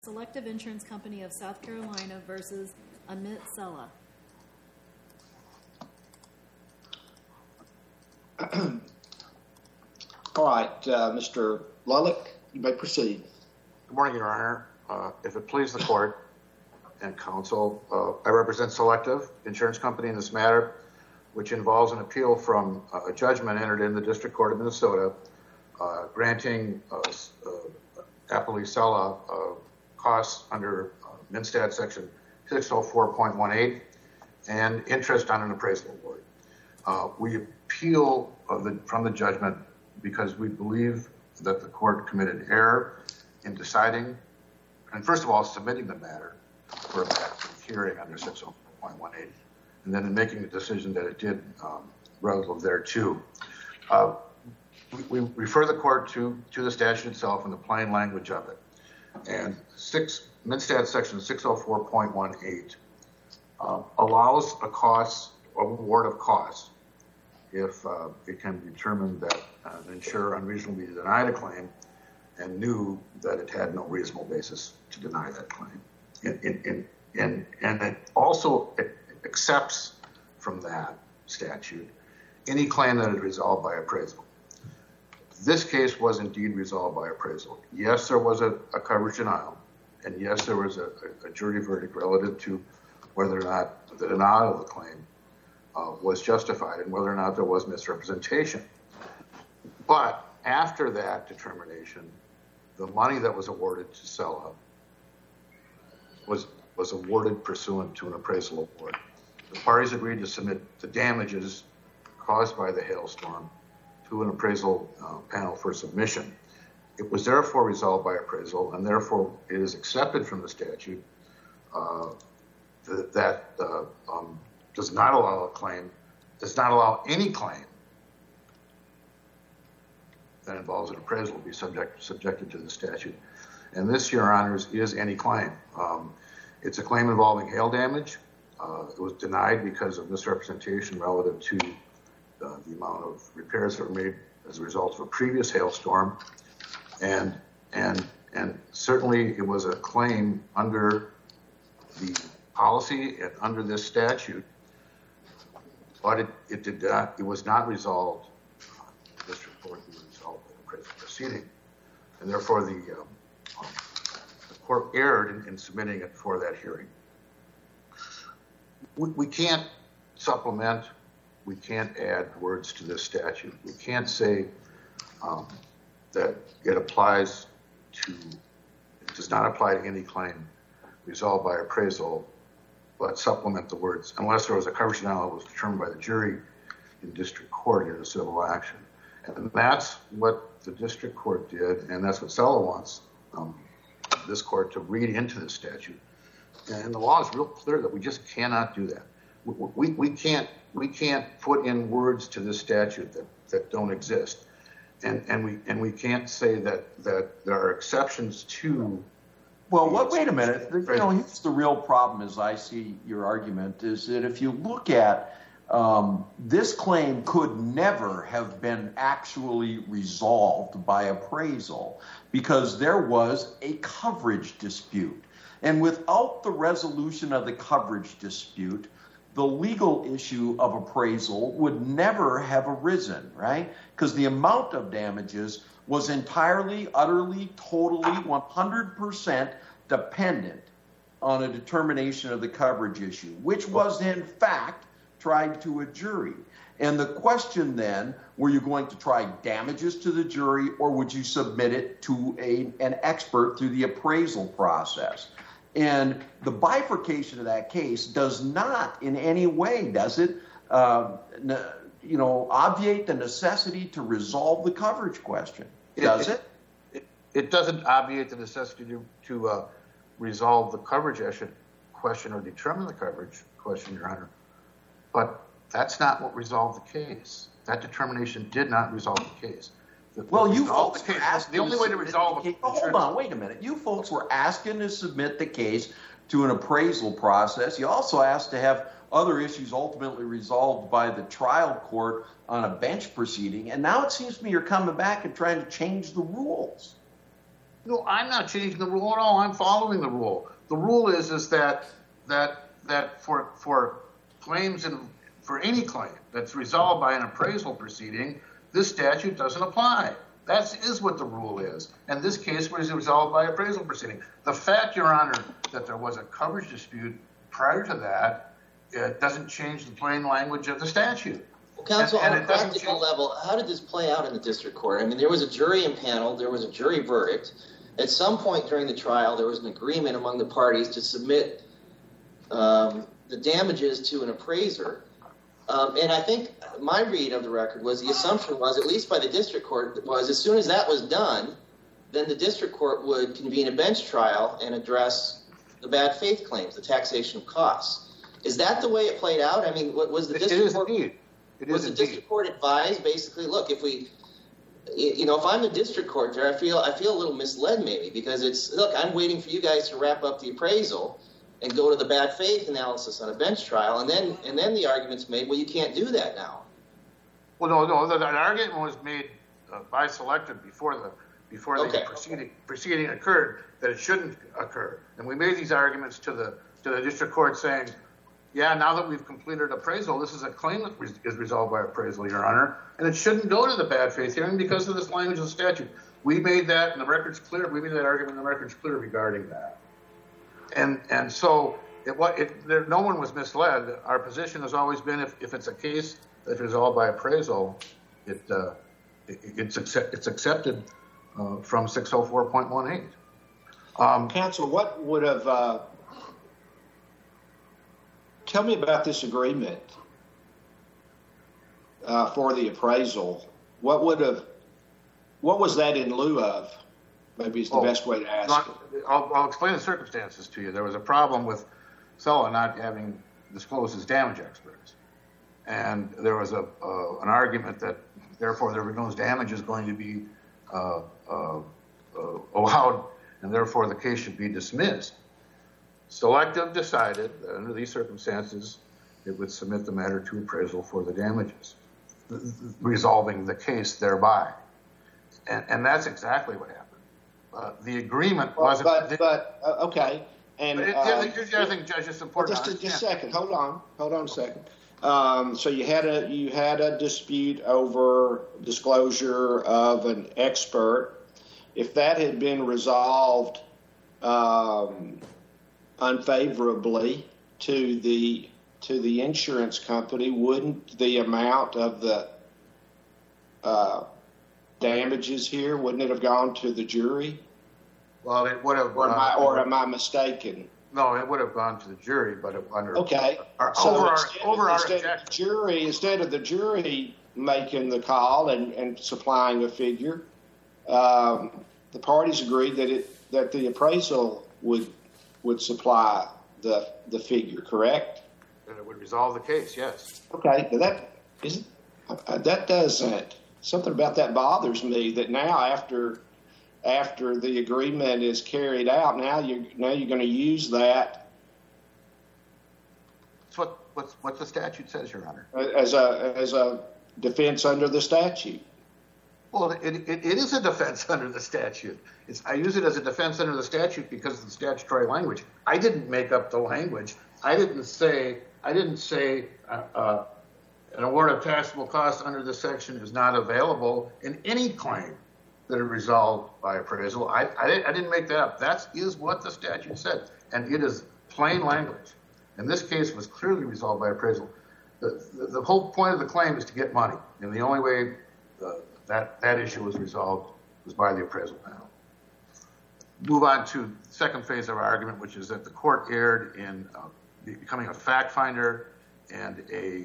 Selective Insurance Company of South Carolina versus Amit Sela. All right, Mr. Lullick, you may proceed. Good morning, Your Honor. If it pleases the court and counsel, I represent Selective Insurance Company in this matter, which involves an appeal from a judgment entered in the District Court of Minnesota, granting Appellee Sela costs under Minstad Section 604.18 and interest on an appraisal award. We appeal from the judgment because we believe that the court committed error in deciding, and first of all, submitting the matter for a hearing under 604.18, and then in making the decision that it did relative thereto. We refer the court to the statute itself and the plain language of it. And Minstad Section 604.18 allows a award of costs if it can be determined that an insurer unreasonably denied a claim and knew that it had no reasonable basis to deny that claim. And it also accepts from that statute any claim that is resolved by appraisal. This case was indeed resolved by appraisal. Yes, there was a coverage denial, and yes, there was a jury verdict relative to whether or not the denial of the claim was justified and whether or not there was misrepresentation. But after that determination, the money that was awarded to Sela was awarded pursuant to an appraisal award. The parties agreed to submit the damages caused by the hailstorm to an appraisal panel for submission. It was therefore resolved by appraisal, and therefore it is accepted from the statute that does not allow any claim that involves an appraisal to be subjected to the statute. And this, Your Honors, is any claim. It's a claim involving hail damage. It was denied because of misrepresentation relative to the amount of repairs that were made as a result of a previous hailstorm. And certainly it was a claim under the policy and under this statute, but it was not resolved. This report was resolved in the appraisal proceeding, and therefore the court erred in submitting it for that hearing. We can't supplement. We can't add words to this statute. We can't say that it does not apply to any claim resolved by appraisal, but supplement the words unless there was a coverage denial that was determined by the jury in district court in a civil action. And that's what the district court did, and that's what Sela wants this court to read into the statute. And the law is real clear that we just cannot do that. We can't put in words to this statute that don't exist, and we can't say that there are exceptions to. Well, wait a minute. Here's the real problem, as I see your argument, is that if you look at this claim could never have been actually resolved by appraisal because there was a coverage dispute, and without the resolution of the coverage dispute, the legal issue of appraisal would never have arisen, right? Because the amount of damages was entirely, utterly, totally, 100% dependent on a determination of the coverage issue, which was in fact tried to a jury. And the question then, were you going to try damages to the jury, or would you submit it to an expert through the appraisal process? And the bifurcation of that case does not in any way, does it, obviate the necessity to resolve the coverage question? Does it? It doesn't obviate the necessity to resolve the coverage question or determine the coverage question, Your Honor. But that's not what resolved the case. That determination did not resolve the case. Well, you folks were asking. The only way to resolve it. Hold on, wait a minute. You folks were asking to submit the case to an appraisal process. You also asked to have other issues ultimately resolved by the trial court on a bench proceeding. And now it seems to me you're coming back and trying to change the rules. No, I'm not changing the rule at all. I'm following the rule. The rule is that for claims and for any claim that's resolved by an appraisal proceeding, this statute doesn't apply. That is what the rule is. And this case was resolved by appraisal proceeding. The fact, Your Honor, that there was a coverage dispute prior to that, it doesn't change the plain language of the statute. Well, counsel, on a practical level, how did this play out in the district court? I mean, there was a jury impaneled, there was a jury verdict. At some point during the trial, there was an agreement among the parties to submit the damages to an appraiser. And I think my read of the record was the assumption was, at least by the district court, was as soon as that was done, then the district court would convene a bench trial and address the bad faith claims, the taxation of costs. Is that the way it played out? I mean, was the district court? Was the district court advised basically, look, if we, if I'm the district court there, I feel a little misled maybe because it's, look, I'm waiting for you guys to wrap up the appraisal and go to the bad faith analysis on a bench trial, and then the argument's made, well, you can't do that now. Well, no, that argument was made by Selective before the proceeding occurred that it shouldn't occur, and we made these arguments to the district court saying, yeah, now that we've completed appraisal, this is a claim that is resolved by appraisal, Your Honor, and it shouldn't go to the bad faith hearing because of this language of the statute. We made that, and the record's clear. We made that argument, and the record's clear regarding that. And so no one was misled. Our position has always been if it's a case that's resolved by appraisal, it's accepted from 604.18. Counsel, what would have? Tell me about this agreement for the appraisal. What was that in lieu of? Maybe it's the best way to ask it. I'll explain the circumstances to you. There was a problem with Sella not having disclosed his damage experts. And there was an argument that, therefore, those damage is going to be allowed, and therefore the case should be dismissed. Selective decided that under these circumstances, it would submit the matter to appraisal for the damages, resolving the case thereby. And that's exactly what happened. The agreement wasn't. Okay. And here's the other thing, Judge. It's important. Just a second. Hold on a second. So you had a dispute over disclosure of an expert. If that had been resolved unfavorably to the insurance company, wouldn't the amount of the damages here, wouldn't it have gone to the jury? Well, it would have. Or am I mistaken? No, it would have gone to the jury, but under okay. Instead of the jury making the call and supplying a figure, the parties agreed that the appraisal would supply the figure, correct? And it would resolve the case, yes. Okay, that doesn't. Something about that bothers me. That now, after the agreement is carried out, now you're going to use that. That's what the statute says, Your Honor. As a defense under the statute. Well, it is a defense under the statute. I use it as a defense under the statute because of the statutory language. I didn't make up the language. I didn't say an award of taxable costs under this section is not available in any claim that are resolved by appraisal. I didn't make that up. That is what the statute said, and it is plain language. And this case was clearly resolved by appraisal. The whole point of the claim is to get money, and the only way that issue was resolved was by the appraisal panel. Move on to the second phase of our argument, which is that the court erred in becoming a fact finder and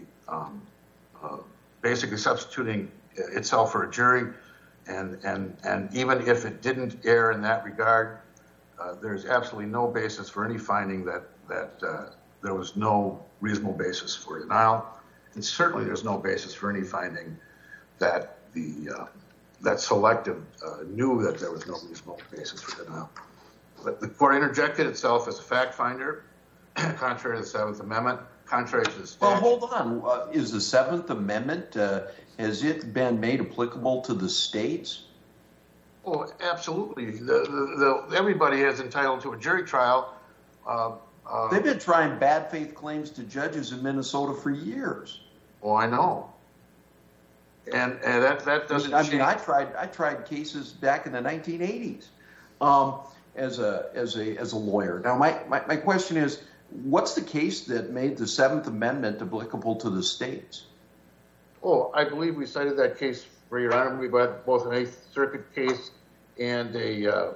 basically substituting itself for a jury. And even if it didn't err in that regard, there's absolutely no basis for any finding that there was no reasonable basis for denial. And certainly there's no basis for any finding that that Selective knew that there was no reasonable basis for denial. But the court interjected itself as a fact finder, contrary to the Seventh Amendment, contrary to the statute. Well, hold on. Is the Seventh Amendment, has it been made applicable to the states? Oh, absolutely. Everybody is entitled to a jury trial. They've been trying bad faith claims to judges in Minnesota for years. Oh, I know. And that doesn't change. I tried cases back in the 1980s as a lawyer. Now, my question is, what's the case that made the Seventh Amendment applicable to the states? Oh, I believe we cited that case for Your Honor. We've got both an Eighth Circuit case and an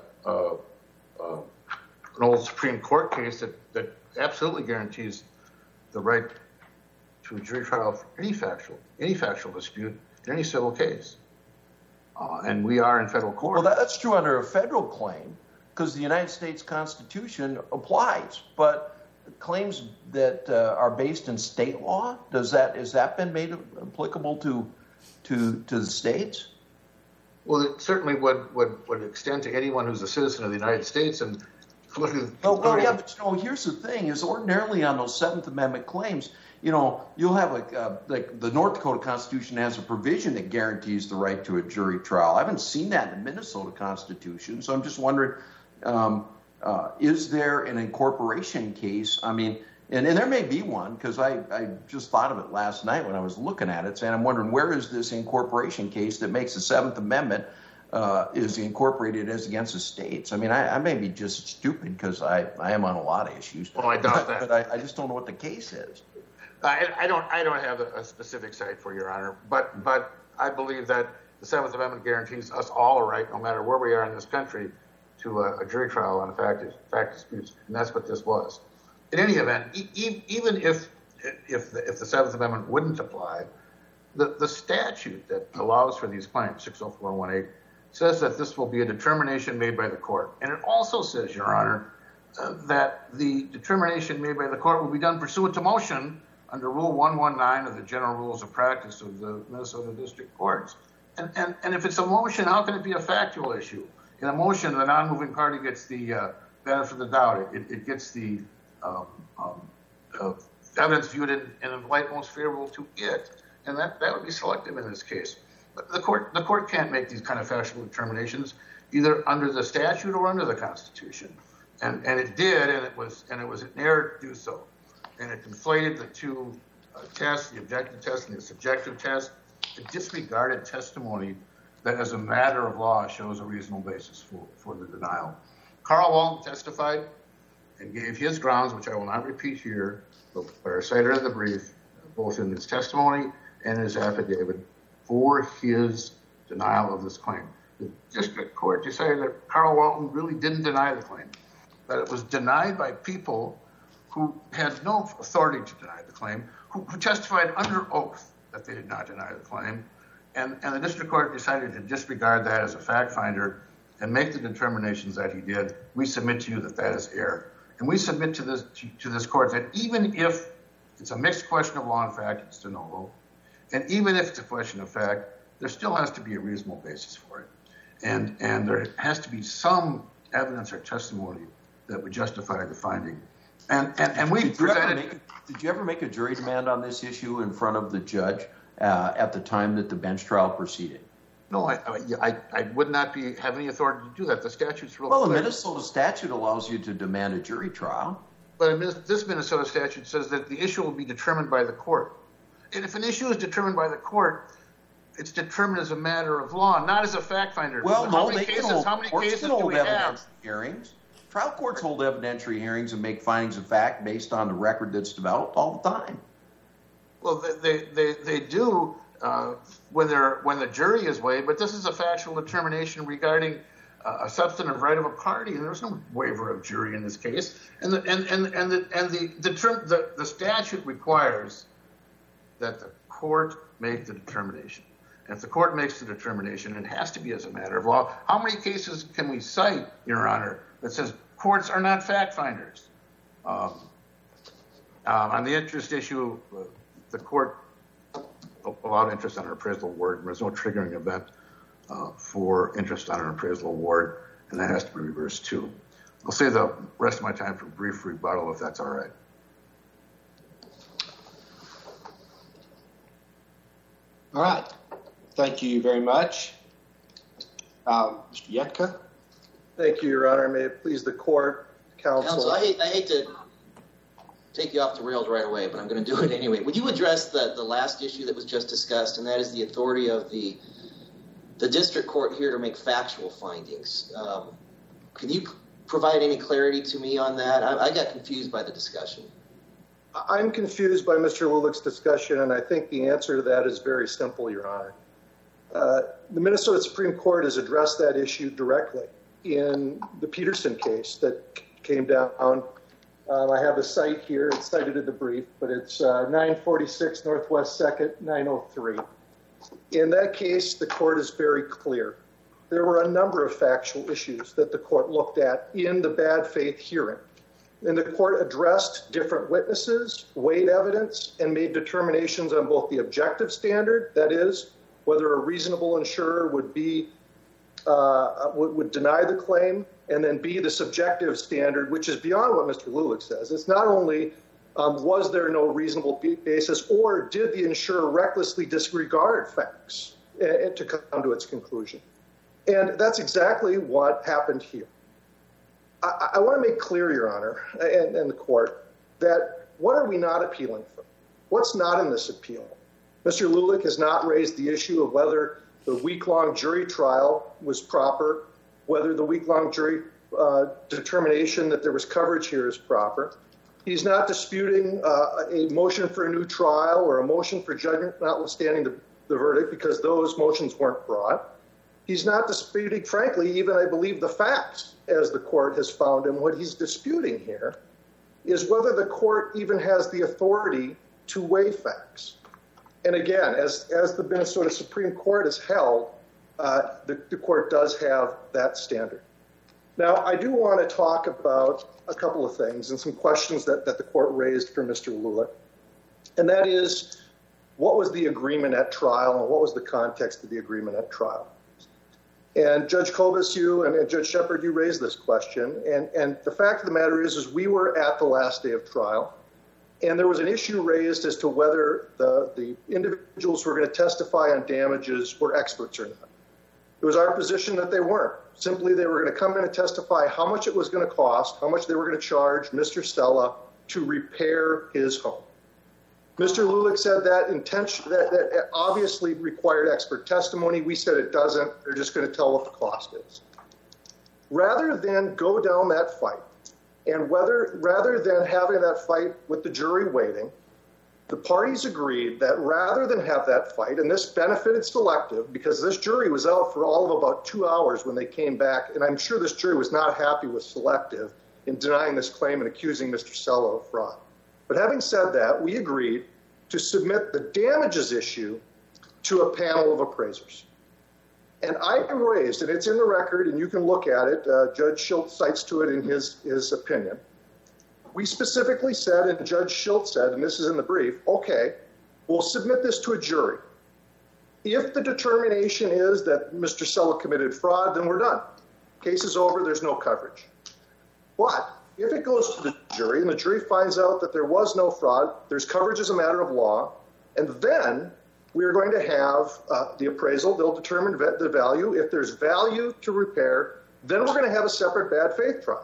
old Supreme Court case that absolutely guarantees the right to a jury trial for any factual dispute in any civil case. And we are in federal court. Well, that's true under a federal claim because the United States Constitution applies. But claims that are based in state law, has that been made applicable to the states? Well, it certainly would extend to anyone who's a citizen of the United States. And but here's the thing: is ordinarily on those Seventh Amendment claims, you'll have like the North Dakota Constitution has a provision that guarantees the right to a jury trial. I haven't seen that in the Minnesota Constitution, so I'm just wondering, is there an incorporation case? I mean, and there may be one because I just thought of it last night when I was looking at it, and I'm wondering where is this incorporation case that makes the Seventh Amendment is incorporated as against the states? I mean, I may be just stupid because I am on a lot of issues. Well, I doubt that. But I just don't know what the case is. I don't have a specific site for Your Honor, but I believe that the Seventh Amendment guarantees us all a right, no matter where we are in this country, to a jury trial on fact disputes, and that's what this was. In any event, even if the Seventh Amendment wouldn't apply, the statute that allows for these claims, 60418, says that this will be a determination made by the court. And it also says, Your Honor, that the determination made by the court will be done pursuant to motion under Rule 119 of the General Rules of Practice of the Minnesota District Courts. And if it's a motion, how can it be a factual issue? In a motion, the non-moving party gets the benefit of the doubt. It gets the evidence viewed in the light most favorable to it. And that would be selective in this case. But the court can't make these kind of factual determinations either under the statute or under the Constitution. And it did, and it was an error to do so. And it conflated the two tests, the objective test and the subjective test. It disregarded testimony that as a matter of law shows a reasonable basis for the denial. Carl Walton testified and gave his grounds, which I will not repeat here, but are cited in the brief, both in his testimony and his affidavit, for his denial of this claim. The district court decided that Carl Walton really didn't deny the claim, that it was denied by people who had no authority to deny the claim, who testified under oath that they did not deny the claim. And the district court decided to disregard that as a fact finder and make the determinations that he did. We submit to you that is error. And we submit to this court that even if it's a mixed question of law and fact, it's de novo. And even if it's a question of fact, there still has to be a reasonable basis for it. And there has to be some evidence or testimony that would justify the finding. And we presented. Did you ever make a jury demand on this issue in front of the judge at the time that the bench trial proceeded? No, I would not have any authority to do that. The statute's real clear. Well, the Minnesota statute allows you to demand a jury trial. But this Minnesota statute says that the issue will be determined by the court. And if an issue is determined by the court, it's determined as a matter of law, not as a fact finder. Well, how many cases do we have? Hearings. Trial courts hold evidentiary hearings and make findings of fact based on the record that's developed all the time. Well, they do when the jury is weighed, but this is a factual determination regarding a substantive right of a party, and there's no waiver of jury in this case. And the statute requires that the court make the determination. And if the court makes the determination, it has to be as a matter of law. How many cases can we cite, Your Honor, that says courts are not fact finders? On the interest issue, the court allowed interest on an appraisal award. There's no triggering event for interest on an appraisal award, and that has to be reversed too. I'll save the rest of my time for brief rebuttal, if that's all right. All right. Thank you very much. Mr. Yetka? Thank you, Your Honor. May it please the court, counsel. I hate to take you off the rails right away, but I'm going to do it anyway. Would you address the last issue that was just discussed, and that is the authority of the district court here to make factual findings? Can you provide any clarity to me on that? I got confused by the discussion. I'm confused by Mr. Lulick's discussion, and I think the answer to that is very simple, Your Honor. The Minnesota Supreme Court has addressed that issue directly in the Peterson case that came down. I have the site here. It's cited in the brief, but it's 946 Northwest 2nd, 903. In that case, the court is very clear. There were a number of factual issues that the court looked at in the bad faith hearing. And the court addressed different witnesses, weighed evidence, and made determinations on both the objective standard, that is, whether a reasonable insurer would deny the claim, and then B, the subjective standard, which is beyond what Mr. Lulick says. It's not only was there no reasonable basis, or did the insurer recklessly disregard facts to come to its conclusion. And that's exactly what happened here. I want to make clear, Your Honor, and the court, that what are we not appealing for? What's not in this appeal? Mr. Lulick has not raised the issue of whether the week-long jury trial was proper, whether the week-long jury determination that there was coverage here is proper. He's not disputing a motion for a new trial or a motion for judgment notwithstanding the verdict, because those motions weren't brought. He's not disputing, frankly, even, I believe, the facts, as the court has found. And what he's disputing here is whether the court even has the authority to weigh facts. And again, as the Minnesota Supreme Court has held, the court does have that standard. Now, I do want to talk about a couple of things and some questions that the court raised for Mr. Lulick. And that is, what was the agreement at trial, and what was the context of the agreement at trial? And Judge Kobus, you and Judge Shepard, you raised this question. And the fact of the matter is we were at the last day of trial, and there was an issue raised as to whether the individuals who were going to testify on damages were experts or not. It was our position that they weren't. Simply, they were going to come in and testify how much it was going to cost, how much they were going to charge Mr. Stella to repair his home. Mr. Lulick said that obviously required expert testimony. We said it doesn't. They're just going to tell what the cost is. Rather than go down that fight, and rather than having that fight with the jury waiting, the parties agreed that rather than have that fight, and this benefited Selective because this jury was out for all of about 2 hours when they came back, and I'm sure this jury was not happy with Selective in denying this claim and accusing Mr. Stella of fraud. But having said that, we agreed to submit the damages issue to a panel of appraisers. And I raised, and it's in the record, and you can look at it, Judge Schultz cites to it in his opinion. We specifically said, and Judge Schultz said, and this is in the brief, okay, we'll submit this to a jury. If the determination is that Mr. Stella committed fraud, then we're done. Case is over, there's no coverage. But if it goes to the jury and the jury finds out that there was no fraud, there's coverage as a matter of law, and then we're going to have the appraisal. They'll determine the value. If there's value to repair, then we're going to have a separate bad faith trial.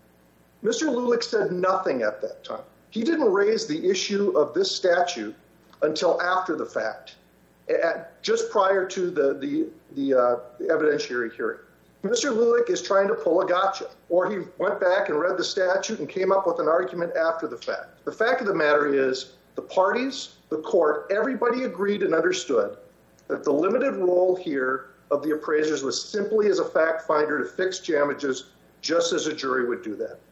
Mr. Lulick said nothing at that time. He didn't raise the issue of this statute until after the fact, just prior to the evidentiary hearing. Mr. Lulick is trying to pull a gotcha, or he went back and read the statute and came up with an argument after the fact. The fact of the matter is the parties, the court, everybody agreed and understood that the limited role here of the appraisers was simply as a fact finder to fix damages, just as a jury would do that.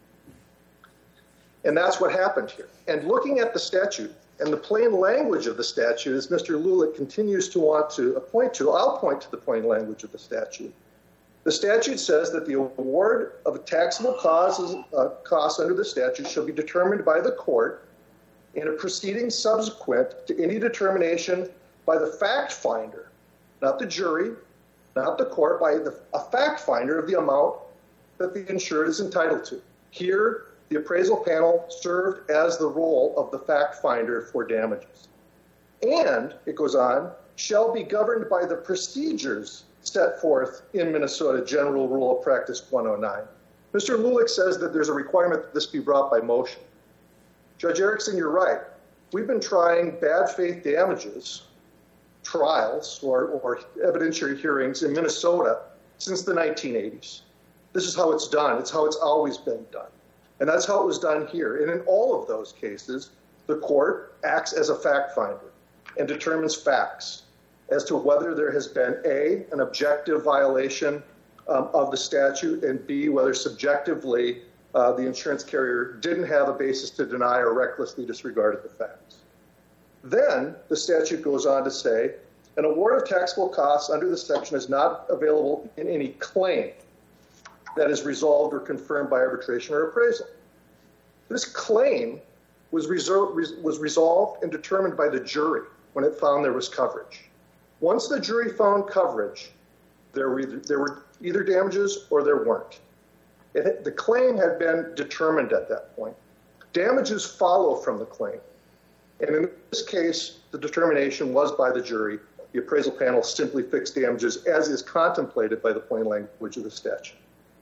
And that's what happened here. And looking at the statute and the plain language of the statute, as Mr. Lulick continues to want to point to, I'll point to the plain language of the statute. The statute says that the award of a taxable cost under the statute shall be determined by the court in a proceeding subsequent to any determination by the fact finder, not the jury, not the court, by a fact finder of the amount that the insured is entitled to. Here, the appraisal panel served as the role of the fact finder for damages. And, it goes on, shall be governed by the procedures set forth in Minnesota General Rule of Practice 109. Mr. Lulick says that there's a requirement that this be brought by motion. Judge Erickson, you're right. We've been trying bad faith damages trials or evidentiary hearings in Minnesota since the 1980s. This is how it's done. It's how it's always been done. And that's how it was done here. And in all of those cases, the court acts as a fact finder and determines facts as to whether there has been A, an objective violation of the statute, and B, whether subjectively the insurance carrier didn't have a basis to deny or recklessly disregarded the facts. Then the statute goes on to say, an award of taxable costs under this section is not available in any claim that is resolved or confirmed by arbitration or appraisal. This claim was resolved and determined by the jury when it found there was coverage. Once the jury found coverage, there were either damages or there weren't. The claim had been determined at that point. Damages follow from the claim. And in this case, the determination was by the jury. The appraisal panel simply fixed damages as is contemplated by the plain language of the statute.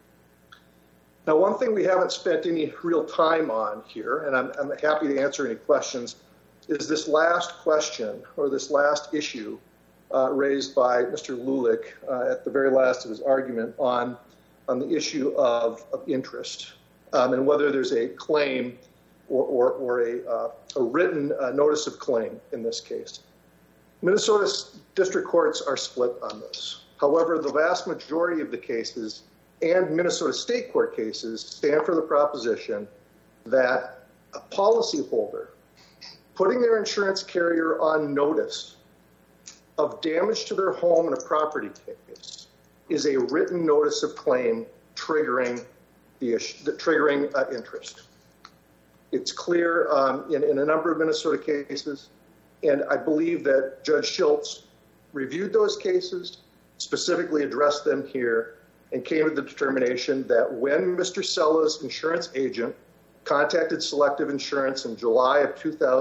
Now, one thing we haven't spent any real time on here, and I'm happy to answer any questions, is this last question or this last issue raised by Mr. Lulick at the very last of his argument on the issue of interest and whether there's a claim or a written notice of claim in this case. Minnesota district courts are split on this. However, the vast majority of the cases and Minnesota state court cases stand for the proposition that a policyholder putting their insurance carrier on notice of damage to their home in a property case is a written notice of claim triggering interest. It's clear in a number of Minnesota cases, and I believe that Judge Schultz reviewed those cases, specifically addressed them here, and came to the determination that when Mr. Sella's insurance agent contacted Selective Insurance in July of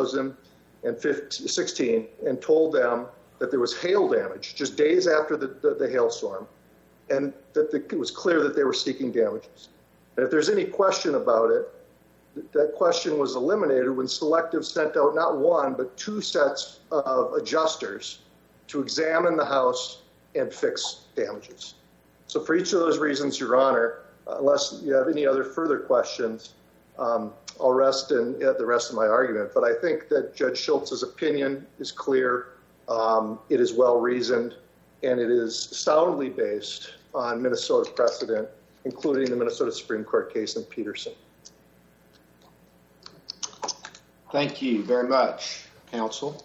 2016 and told them that there was hail damage just days after the hailstorm, and that it was clear that they were seeking damages. And if there's any question about it, that question was eliminated when Selective sent out not one, but two sets of adjusters to examine the house and fix damages. So for each of those reasons, Your Honor, unless you have any other further questions, I'll rest in the rest of my argument. But I think that Judge Schultz's opinion is clear, it is well-reasoned, and it is soundly based on Minnesota precedent, including the Minnesota Supreme Court case in Peterson. Thank you very much, counsel.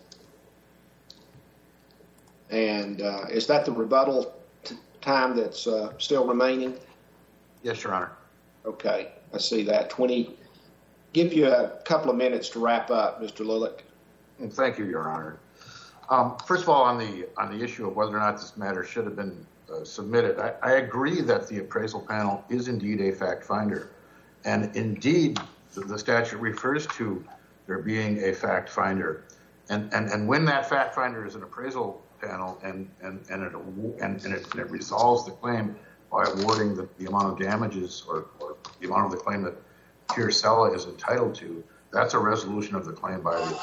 And is that the rebuttal time that's still remaining? Yes, Your Honor. Okay, I see that. Give you a couple of minutes to wrap up, Mr. Lulick. Thank you, Your Honor. First of all, on the issue of whether or not this matter should have been submitted, I agree that the appraisal panel is indeed a fact finder, and indeed the statute refers to there being a fact finder, and when that fact finder is an appraisal panel and it resolves the claim by awarding the amount of damages or the amount of the claim that Pierre Sella is entitled to, that's a resolution of the claim by the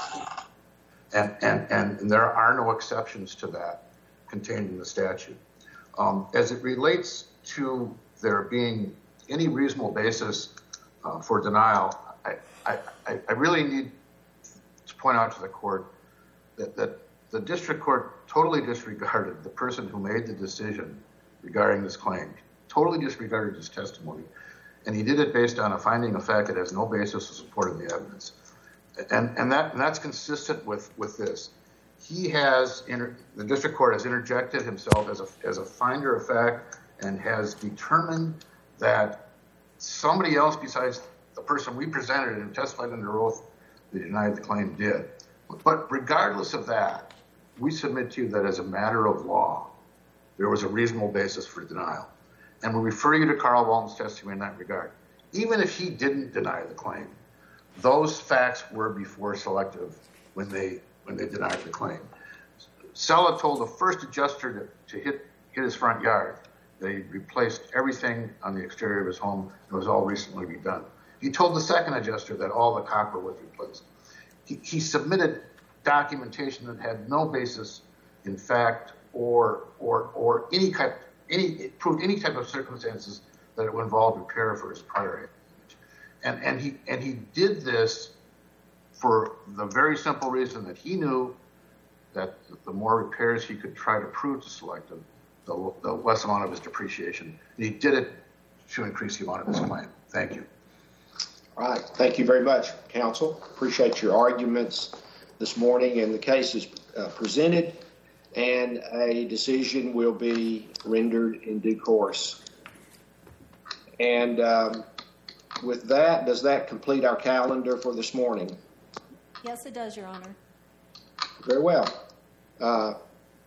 and there are no exceptions to that contained in the statute. As it relates to there being any reasonable basis for denial, I really need to point out to the court that the district court totally disregarded the person who made the decision regarding this claim, totally disregarded his testimony, and he did it based on a finding of fact that has no basis to support the evidence. And that's consistent with this. The district court has interjected himself as a finder of fact and has determined that somebody else besides the person we presented and testified under oath that denied the claim did. But regardless of that, we submit to you that as a matter of law, there was a reasonable basis for denial. And we refer you to Carl Walton's testimony in that regard. Even if he didn't deny the claim, those facts were before Selective when they denied the claim. Sella told the first adjuster to hit hit his front yard. They replaced everything on the exterior of his home. It was all recently redone. He told the second adjuster that all the copper was replaced. He submitted documentation that had no basis in fact or any type of circumstances that it would involve repair for his prior damage. And he did this for the very simple reason that he knew that the more repairs he could try to prove to Selective, the less amount of his depreciation. And he did it to increase the amount of his claim. Thank you. All right. Thank you very much, counsel. Appreciate your arguments this morning, and the case is presented, and a decision will be rendered in due course. And with that, does that complete our calendar for this morning? Yes, it does, Your Honor. Very well.